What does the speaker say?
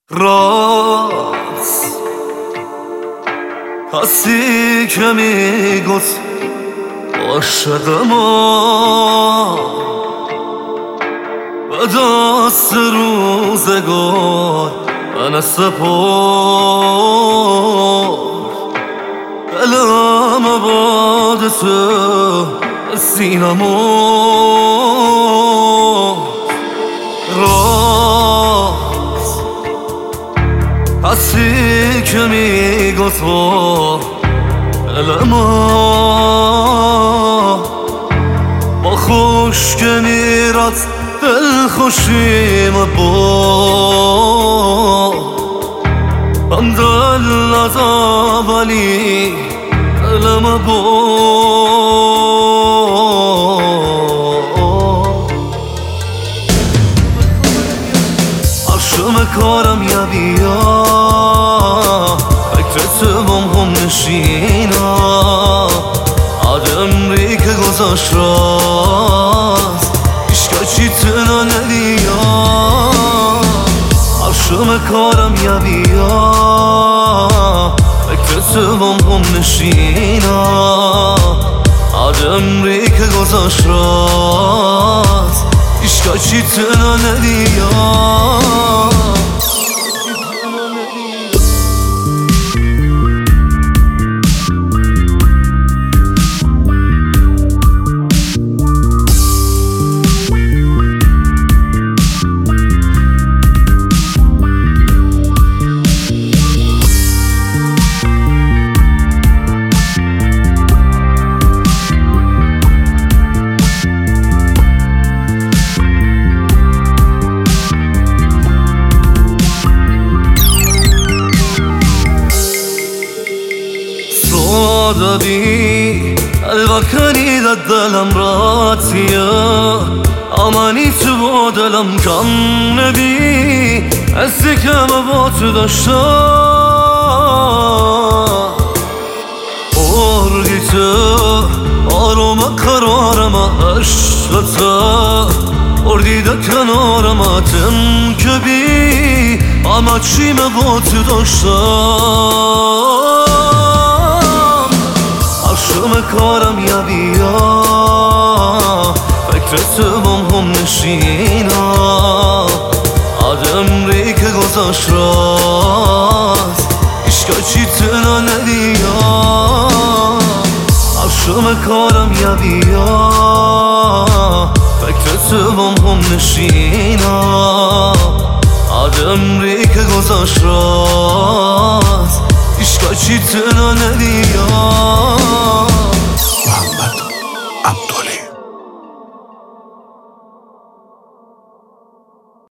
راست هستی که میگفت عاشق ما به دست روزگار من سپرد دلم باد تو سینمو راست هستی که میگفت دل ما با خوش که میرد دل خوشیم با هم دل ندا ولی دلم با عشم کارم یا بیا فکر تو هم نشینا آدم ری که گذاشت راست چی تنها ندیا عشم کارم یا بیا فکر تو هم نشینا آدم ری که گذاشت راست عشقا چی تنها ندیا دادی الوکنی داد دلم راتیه امانی تو با دلم کم نبی حسی که با تو داشتم ارگی تو آروم قرارم عشقتا اردی ده کنارم تم که بی اما چیم با تو داشتم عشم کارم یا بیا فکر تو هم نشینا آدم ری که گذاشت راست عشقا چی تنها ندیا عشم کارم یا بیا فکر تو هم نشینا آدم ری که گذاشت راست عشقا چی تنها ندیا